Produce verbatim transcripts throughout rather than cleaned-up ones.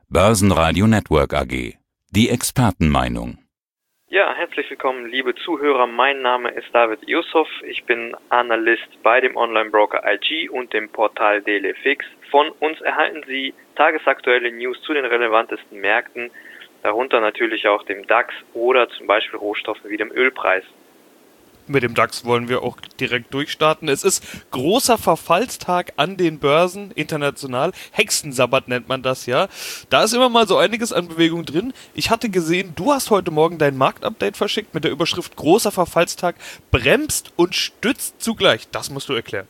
Börsenradio Network A G. Die Expertenmeinung. Ja, herzlich willkommen, liebe Zuhörer. Mein Name ist David Yusuf. Ich bin Analyst bei dem Online-Broker I G und dem Portal D L F X. Von uns erhalten Sie tagesaktuelle News zu den relevantesten Märkten, darunter natürlich auch dem DAX oder zum Beispiel Rohstoffen wie dem Ölpreis. Mit dem DAX wollen wir auch direkt durchstarten. Es ist großer Verfallstag an den Börsen, international. Hexensabbat nennt man das ja. Da ist immer mal so einiges an Bewegung drin. Ich hatte gesehen, du hast heute Morgen dein Marktupdate verschickt mit der Überschrift großer Verfallstag bremst und stützt zugleich. Das musst du erklären.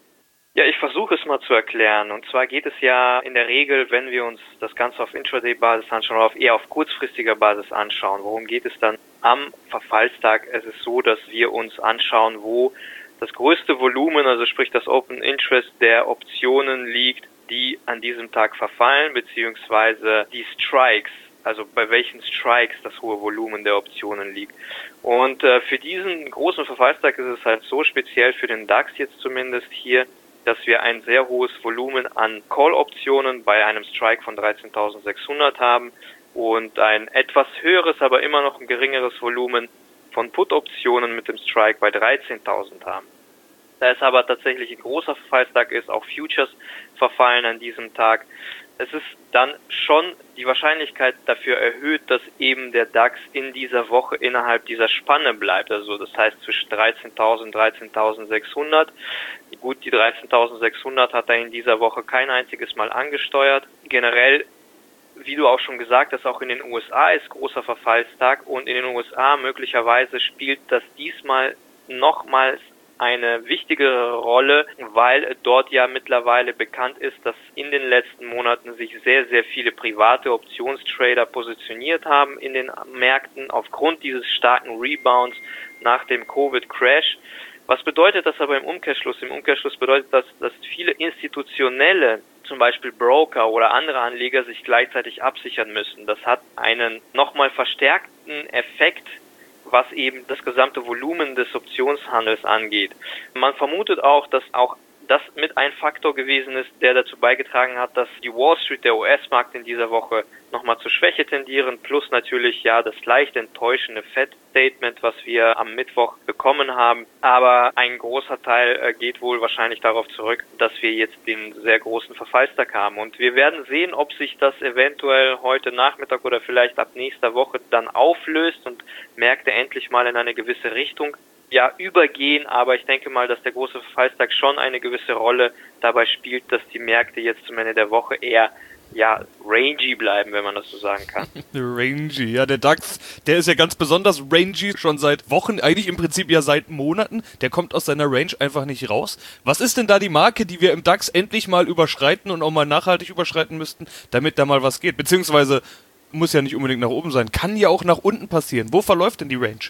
Ja, ich versuche es mal zu erklären. Und zwar geht es ja in der Regel, wenn wir uns das Ganze auf Intraday-Basis anschauen oder auf eher auf kurzfristiger Basis anschauen. Worum geht es dann am Verfallstag? Es ist so, dass wir uns anschauen, wo das größte Volumen, also sprich das Open Interest der Optionen liegt, die an diesem Tag verfallen, beziehungsweise die Strikes, also bei welchen Strikes das hohe Volumen der Optionen liegt. Und äh, für diesen großen Verfallstag ist es halt so, speziell für den DAX jetzt zumindest hier, dass wir ein sehr hohes Volumen an Call-Optionen bei einem Strike von dreizehntausendsechshundert haben und ein etwas höheres, aber immer noch ein geringeres Volumen von Put-Optionen mit dem Strike bei dreizehntausend haben. Da es aber tatsächlich ein großer Verfallstag ist, auch Futures verfallen an diesem Tag. Es ist dann schon die Wahrscheinlichkeit dafür erhöht, dass eben der DAX in dieser Woche innerhalb dieser Spanne bleibt. Also das heißt zwischen dreizehntausend und dreizehntausendsechshundert. Gut, die dreizehntausendsechshundert hat er in dieser Woche kein einziges Mal angesteuert. Generell, wie du auch schon gesagt hast, auch in den U S A ist großer Verfallstag und in den U S A möglicherweise spielt das diesmal nochmals eine wichtigere Rolle, weil dort ja mittlerweile bekannt ist, dass in den letzten Monaten sich sehr, sehr viele private Optionstrader positioniert haben in den Märkten aufgrund dieses starken Rebounds nach dem Covid-Crash. Was bedeutet das aber im Umkehrschluss? Im Umkehrschluss bedeutet das, dass viele institutionelle, zum Beispiel Broker oder andere Anleger, sich gleichzeitig absichern müssen. Das hat einen nochmal verstärkten Effekt, was eben das gesamte Volumen des Optionshandels angeht. Man vermutet auch, dass auch das mit ein Faktor gewesen ist, der dazu beigetragen hat, dass die Wall Street, der U S-Markt in dieser Woche nochmal zur Schwäche tendieren, plus natürlich ja das leicht enttäuschende Fed-Statement, was wir am Mittwoch bekommen haben. Aber ein großer Teil äh, geht wohl wahrscheinlich darauf zurück, dass wir jetzt den sehr großen Verfallstag haben. Und wir werden sehen, ob sich das eventuell heute Nachmittag oder vielleicht ab nächster Woche dann auflöst und Märkte endlich mal in eine gewisse Richtung ja übergehen, aber ich denke mal, dass der große Verfallstag schon eine gewisse Rolle dabei spielt, dass die Märkte jetzt zum Ende der Woche eher ja rangy bleiben, wenn man das so sagen kann. Rangy, ja, der DAX, der ist ja ganz besonders rangy, schon seit Wochen, eigentlich im Prinzip ja seit Monaten, der kommt aus seiner Range einfach nicht raus. Was ist denn da die Marke, die wir im DAX endlich mal überschreiten und auch mal nachhaltig überschreiten müssten, damit da mal was geht? Beziehungsweise, muss ja nicht unbedingt nach oben sein, kann ja auch nach unten passieren. Wo verläuft denn die Range?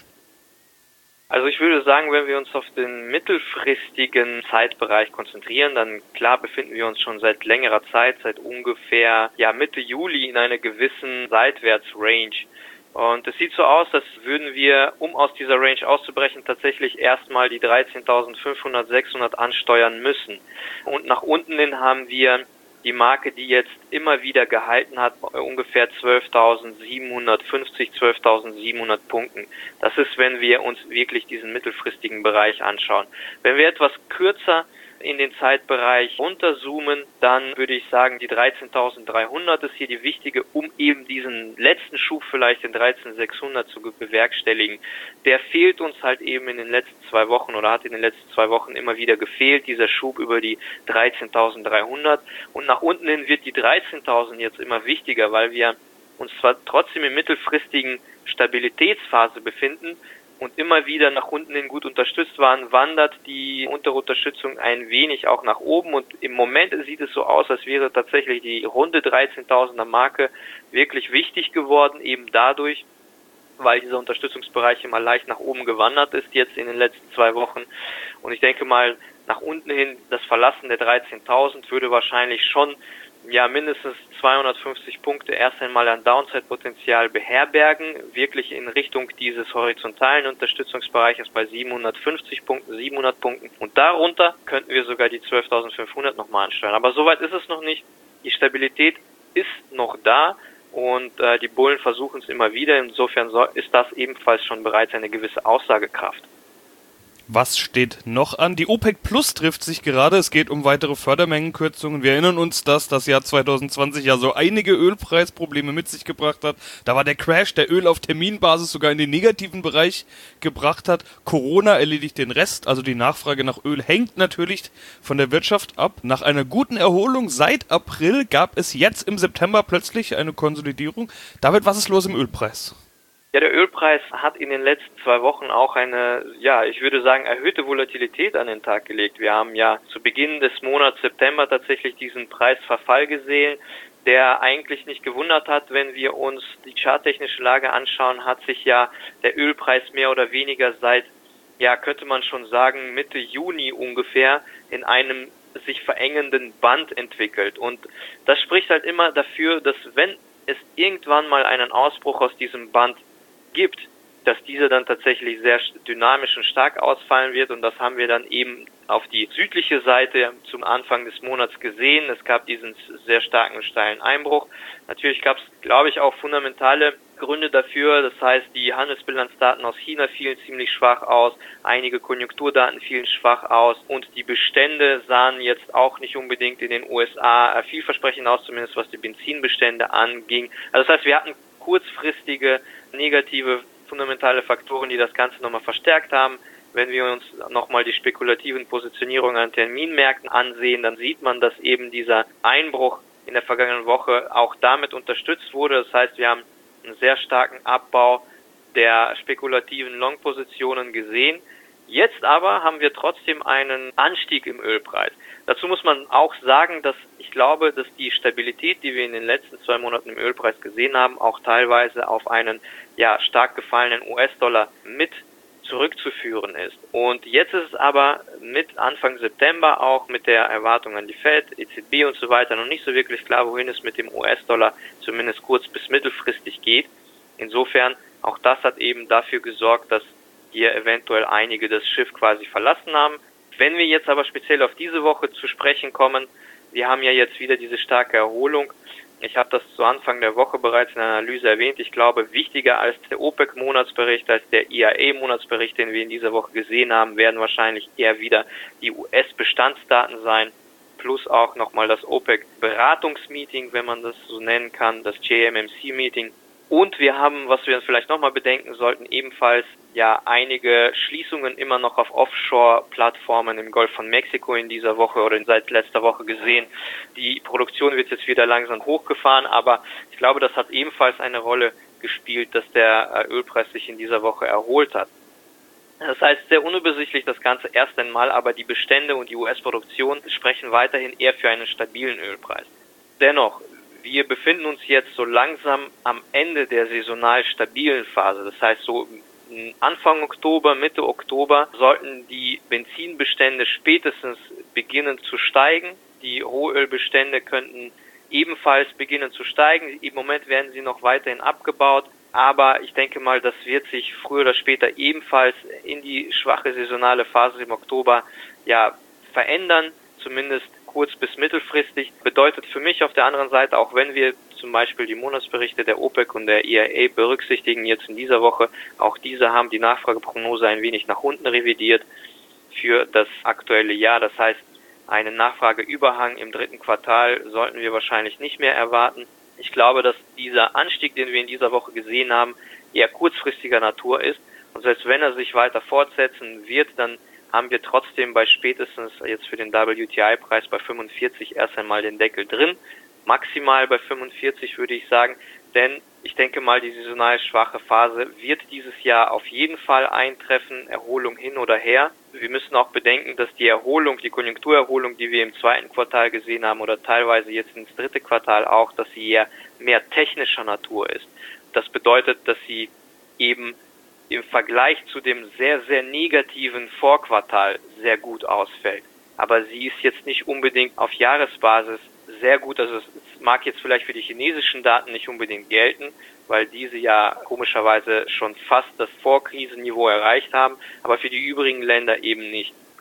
Also ich würde sagen, wenn wir uns auf den mittelfristigen Zeitbereich konzentrieren, dann klar befinden wir uns schon seit längerer Zeit, seit ungefähr ja Mitte Juli in einer gewissen Seitwärtsrange. Und es sieht so aus, als würden wir, um aus dieser Range auszubrechen, tatsächlich erstmal die dreizehntausendfünfhundert, sechshundert ansteuern müssen. Und nach unten hin haben wir die Marke, die jetzt immer wieder gehalten hat, ungefähr zwölftausendsiebenhundertfünfzig, zwölftausendsiebenhundert Punkten. Das ist, wenn wir uns wirklich diesen mittelfristigen Bereich anschauen. Wenn wir etwas kürzer in den Zeitbereich runterzoomen, dann würde ich sagen, die dreizehntausenddreihundert ist hier die wichtige, um eben diesen letzten Schub vielleicht, den dreizehntausendsechshundert zu bewerkstelligen. Der fehlt uns halt eben in den letzten zwei Wochen oder hat in den letzten zwei Wochen immer wieder gefehlt, dieser Schub über die dreizehntausenddreihundert. Und nach unten hin wird die dreizehntausend jetzt immer wichtiger, weil wir uns zwar trotzdem in mittelfristigen Stabilitätsphase befinden, und immer wieder nach unten hin gut unterstützt waren, wandert die untere Unterstützung ein wenig auch nach oben und im Moment sieht es so aus, als wäre tatsächlich die runde dreizehntausender Marke wirklich wichtig geworden, eben dadurch, weil dieser Unterstützungsbereich immer leicht nach oben gewandert ist jetzt in den letzten zwei Wochen und ich denke mal, nach unten hin das Verlassen der dreizehntausend würde wahrscheinlich schon ja mindestens zweihundertfünfzig Punkte erst einmal an Downside-Potenzial beherbergen, wirklich in Richtung dieses horizontalen Unterstützungsbereiches bei siebenhundertfünfzig Punkten, siebenhundert Punkten und darunter könnten wir sogar die zwölftausendfünfhundert nochmal ansteuern. Aber soweit ist es noch nicht. Die Stabilität ist noch da und äh, die Bullen versuchen es immer wieder. Insofern so, ist das ebenfalls schon bereits eine gewisse Aussagekraft. Was steht noch an? Die OPEC Plus trifft sich gerade. Es geht um weitere Fördermengenkürzungen. Wir erinnern uns, dass das Jahr zwanzig zwanzig ja so einige Ölpreisprobleme mit sich gebracht hat. Da war der Crash, der Öl auf Terminbasis sogar in den negativen Bereich gebracht hat. Corona erledigt den Rest. Also die Nachfrage nach Öl hängt natürlich von der Wirtschaft ab. Nach einer guten Erholung seit April gab es jetzt im September plötzlich eine Konsolidierung. David, was ist los im Ölpreis? Ja, der Ölpreis hat in den letzten zwei Wochen auch eine, ja, ich würde sagen, erhöhte Volatilität an den Tag gelegt. Wir haben ja zu Beginn des Monats September tatsächlich diesen Preisverfall gesehen, der eigentlich nicht gewundert hat. Wenn wir uns die charttechnische Lage anschauen, hat sich ja der Ölpreis mehr oder weniger seit, ja, könnte man schon sagen, Mitte Juni ungefähr in einem sich verengenden Band entwickelt. Und das spricht halt immer dafür, dass wenn es irgendwann mal einen Ausbruch aus diesem Band gibt, dass diese dann tatsächlich sehr dynamisch und stark ausfallen wird, und das haben wir dann eben auf die südliche Seite zum Anfang des Monats gesehen. Es gab diesen sehr starken steilen Einbruch. Natürlich gab es, glaube ich, auch fundamentale Gründe dafür. Das heißt, die Handelsbilanzdaten aus China fielen ziemlich schwach aus, einige Konjunkturdaten fielen schwach aus und die Bestände sahen jetzt auch nicht unbedingt in den U S A vielversprechend aus, zumindest was die Benzinbestände anging. Also das heißt, wir hatten kurzfristige negative fundamentale Faktoren, die das Ganze nochmal verstärkt haben. Wenn wir uns nochmal die spekulativen Positionierungen an Terminmärkten ansehen, dann sieht man, dass eben dieser Einbruch in der vergangenen Woche auch damit unterstützt wurde. Das heißt, wir haben einen sehr starken Abbau der spekulativen Long-Positionen gesehen. Jetzt aber haben wir trotzdem einen Anstieg im Ölpreis. Dazu muss man auch sagen, dass ich glaube, dass die Stabilität, die wir in den letzten zwei Monaten im Ölpreis gesehen haben, auch teilweise auf einen ja stark gefallenen U S-Dollar mit zurückzuführen ist. Und jetzt ist es aber mit Anfang September auch mit der Erwartung an die Fed, E Z B und so weiter noch nicht so wirklich klar, wohin es mit dem U S-Dollar zumindest kurz- bis mittelfristig geht. Insofern, auch das hat eben dafür gesorgt, dass hier eventuell einige das Schiff quasi verlassen haben. Wenn wir jetzt aber speziell auf diese Woche zu sprechen kommen, wir haben ja jetzt wieder diese starke Erholung. Ich habe das zu Anfang der Woche bereits in der Analyse erwähnt. Ich glaube, wichtiger als der OPEC-Monatsbericht, als der I A E-Monatsbericht, den wir in dieser Woche gesehen haben, werden wahrscheinlich eher wieder die U S-Bestandsdaten sein, plus auch nochmal das OPEC-Beratungsmeeting, wenn man das so nennen kann, das J M M C-Meeting. Und wir haben, was wir vielleicht nochmal bedenken sollten, ebenfalls ja einige Schließungen immer noch auf Offshore-Plattformen im Golf von Mexiko in dieser Woche oder seit letzter Woche gesehen. Die Produktion wird jetzt wieder langsam hochgefahren, aber ich glaube, das hat ebenfalls eine Rolle gespielt, dass der Ölpreis sich in dieser Woche erholt hat. Das heißt, sehr unübersichtlich das Ganze erst einmal, aber die Bestände und die U S-Produktion sprechen weiterhin eher für einen stabilen Ölpreis. Dennoch, wir befinden uns jetzt so langsam am Ende der saisonal stabilen Phase. Das heißt, so Anfang Oktober, Mitte Oktober sollten die Benzinbestände spätestens beginnen zu steigen. Die Rohölbestände könnten ebenfalls beginnen zu steigen. Im Moment werden sie noch weiterhin abgebaut. Aber ich denke mal, das wird sich früher oder später ebenfalls in die schwache saisonale Phase im Oktober ja verändern, zumindest kurz- bis mittelfristig. Bedeutet für mich auf der anderen Seite, auch wenn wir zum Beispiel die Monatsberichte der OPEC und der I A E berücksichtigen jetzt in dieser Woche, auch diese haben die Nachfrageprognose ein wenig nach unten revidiert für das aktuelle Jahr. Das heißt, einen Nachfrageüberhang im dritten Quartal sollten wir wahrscheinlich nicht mehr erwarten. Ich glaube, dass dieser Anstieg, den wir in dieser Woche gesehen haben, eher kurzfristiger Natur ist. Und selbst wenn er sich weiter fortsetzen wird, dann haben wir trotzdem bei spätestens jetzt für den W T I-Preis bei fünfundvierzig erst einmal den Deckel drin. Maximal bei fünfundvierzig würde ich sagen, denn ich denke mal, die saisonal schwache Phase wird dieses Jahr auf jeden Fall eintreffen, Erholung hin oder her. Wir müssen auch bedenken, dass die Erholung, die Konjunkturerholung, die wir im zweiten Quartal gesehen haben oder teilweise jetzt ins dritte Quartal auch, dass sie eher mehr technischer Natur ist. Das bedeutet, dass sie eben im Vergleich zu dem sehr, sehr negativen Vorquartal sehr gut ausfällt. Aber sie ist jetzt nicht unbedingt auf Jahresbasis sehr gut, also es mag jetzt vielleicht für die chinesischen Daten nicht unbedingt gelten, weil diese ja komischerweise schon fast das Vorkrisenniveau erreicht haben, aber für die übrigen Länder eben nicht.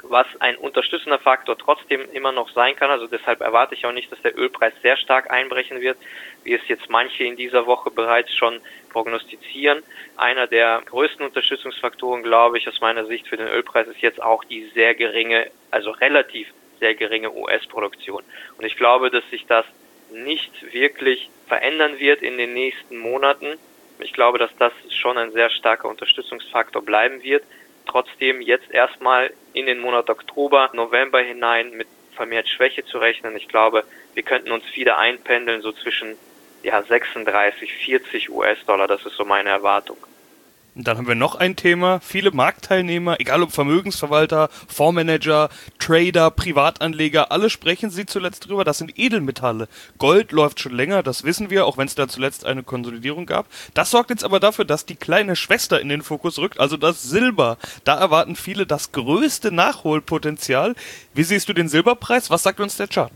was ein unterstützender Faktor trotzdem immer noch sein kann. Also deshalb erwarte ich auch nicht, dass der Ölpreis sehr stark einbrechen wird, wie es jetzt manche in dieser Woche bereits schon prognostizieren. Einer der größten Unterstützungsfaktoren, glaube ich, aus meiner Sicht für den Ölpreis ist jetzt auch die sehr geringe, also relativ sehr geringe U S-Produktion. Und ich glaube, dass sich das nicht wirklich verändern wird in den nächsten Monaten. Ich glaube, dass das schon ein sehr starker Unterstützungsfaktor bleiben wird. Trotzdem jetzt erstmal in den Monat Oktober, November hinein mit vermehrt Schwäche zu rechnen. Ich glaube, wir könnten uns wieder einpendeln, so zwischen ja, sechsunddreißig, vierzig U S-Dollar. Das ist so meine Erwartung. Und dann haben wir noch ein Thema. Viele Marktteilnehmer, egal ob Vermögensverwalter, Fondsmanager, Trader, Privatanleger, alle sprechen sie zuletzt drüber. Das sind Edelmetalle. Gold läuft schon länger, das wissen wir, auch wenn es da zuletzt eine Konsolidierung gab. Das sorgt jetzt aber dafür, dass die kleine Schwester in den Fokus rückt, also das Silber. Da erwarten viele das größte Nachholpotenzial. Wie siehst du den Silberpreis? Was sagt uns der Chart?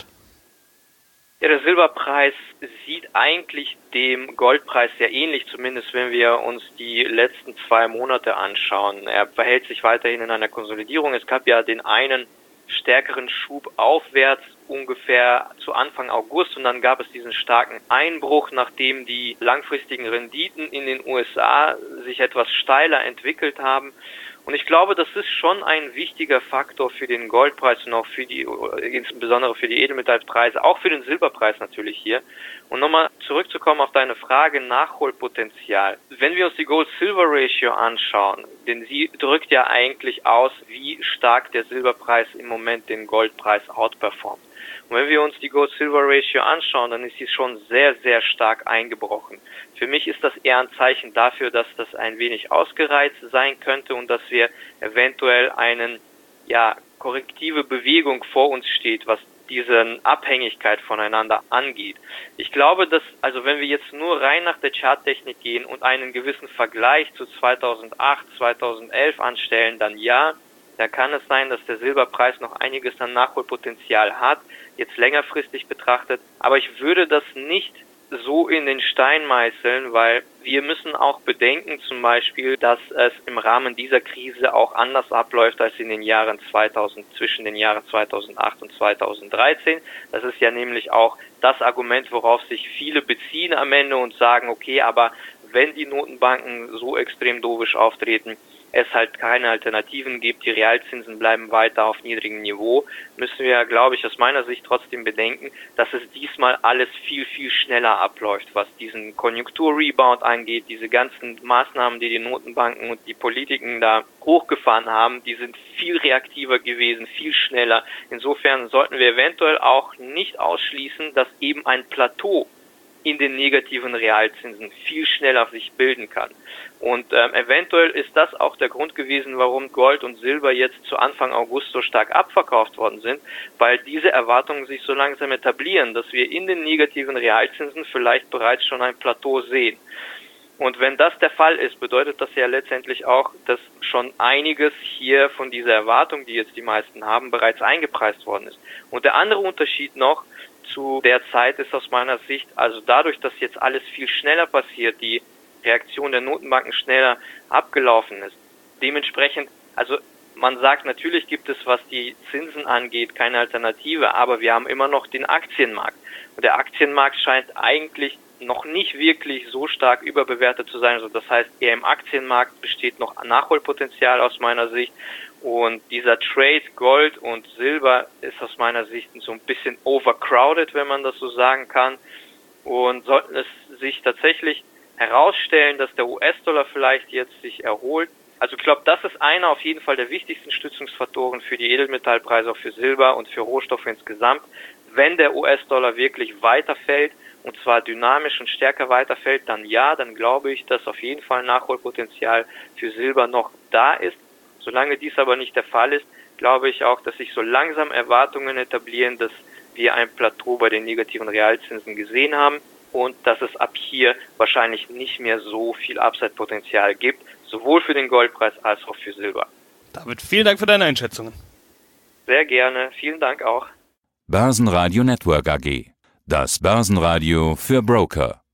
Ja, der Silberpreis sieht eigentlich dem Goldpreis sehr ähnlich, zumindest wenn wir uns die letzten zwei Monate anschauen. Er verhält sich weiterhin in einer Konsolidierung. Es gab ja den einen stärkeren Schub aufwärts ungefähr zu Anfang August und dann gab es diesen starken Einbruch, nachdem die langfristigen Renditen in den U S A sich etwas steiler entwickelt haben. Und ich glaube, das ist schon ein wichtiger Faktor für den Goldpreis und auch für die, insbesondere für die Edelmetallpreise, auch für den Silberpreis natürlich hier. Und nochmal zurückzukommen auf deine Frage, Nachholpotenzial. Wenn wir uns die Gold-Silver-Ratio anschauen, denn sie drückt ja eigentlich aus, wie stark der Silberpreis im Moment den Goldpreis outperformt. Und wenn wir uns die Gold-Silver-Ratio anschauen, dann ist sie schon sehr, sehr stark eingebrochen. Für mich ist das eher ein Zeichen dafür, dass das ein wenig ausgereizt sein könnte und dass wir eventuell einen, ja, korrektive Bewegung vor uns steht, was diese Abhängigkeit voneinander angeht. Ich glaube, dass, also wenn wir jetzt nur rein nach der Charttechnik gehen und einen gewissen Vergleich zu zweitausendacht, zweitausendelf anstellen, dann ja, da kann es sein, dass der Silberpreis noch einiges an Nachholpotenzial hat, jetzt längerfristig betrachtet, aber ich würde das nicht so in den Stein meißeln, weil wir müssen auch bedenken zum Beispiel, dass es im Rahmen dieser Krise auch anders abläuft als in den Jahren zweitausend, zwischen den Jahren zweitausendacht und zweitausenddreizehn. Das ist ja nämlich auch das Argument, worauf sich viele beziehen am Ende und sagen, okay, aber wenn die Notenbanken so extrem dovisch auftreten, es halt keine Alternativen gibt, die Realzinsen bleiben weiter auf niedrigem Niveau, müssen wir, glaube ich, aus meiner Sicht trotzdem bedenken, dass es diesmal alles viel, viel schneller abläuft, was diesen Konjunkturrebound angeht. Diese ganzen Maßnahmen, die die Notenbanken und die Politiken da hochgefahren haben, die sind viel reaktiver gewesen, viel schneller. Insofern sollten wir eventuell auch nicht ausschließen, dass eben ein Plateau in den negativen Realzinsen viel schneller sich bilden kann. Und ähm, eventuell ist das auch der Grund gewesen, warum Gold und Silber jetzt zu Anfang August so stark abverkauft worden sind, weil diese Erwartungen sich so langsam etablieren, dass wir in den negativen Realzinsen vielleicht bereits schon ein Plateau sehen. Und wenn das der Fall ist, bedeutet das ja letztendlich auch, dass schon einiges hier von dieser Erwartung, die jetzt die meisten haben, bereits eingepreist worden ist. Und der andere Unterschied noch zu der Zeit ist aus meiner Sicht, also dadurch, dass jetzt alles viel schneller passiert, die Reaktion der Notenbanken schneller abgelaufen ist. Dementsprechend, also man sagt, natürlich gibt es, was die Zinsen angeht, keine Alternative, aber wir haben immer noch den Aktienmarkt. Und der Aktienmarkt scheint eigentlich noch nicht wirklich so stark überbewertet zu sein. Also das heißt, eher im Aktienmarkt besteht noch Nachholpotenzial aus meiner Sicht. Und dieser Trade Gold und Silber ist aus meiner Sicht so ein bisschen overcrowded, wenn man das so sagen kann. Und sollten es sich tatsächlich herausstellen, dass der U S-Dollar vielleicht jetzt sich erholt. Also ich glaube, das ist einer auf jeden Fall der wichtigsten Stützungsfaktoren für die Edelmetallpreise, auch für Silber und für Rohstoffe insgesamt. Wenn der U S-Dollar wirklich weiterfällt, und zwar dynamisch und stärker weiterfällt, dann ja, dann glaube ich, dass auf jeden Fall Nachholpotenzial für Silber noch da ist. Solange dies aber nicht der Fall ist, glaube ich auch, dass sich so langsam Erwartungen etablieren, dass wir ein Plateau bei den negativen Realzinsen gesehen haben und dass es ab hier wahrscheinlich nicht mehr so viel Upside-Potenzial gibt, sowohl für den Goldpreis als auch für Silber. David, vielen Dank für deine Einschätzungen. Sehr gerne, vielen Dank auch. Börsenradio Network A G. Das Börsenradio für Broker.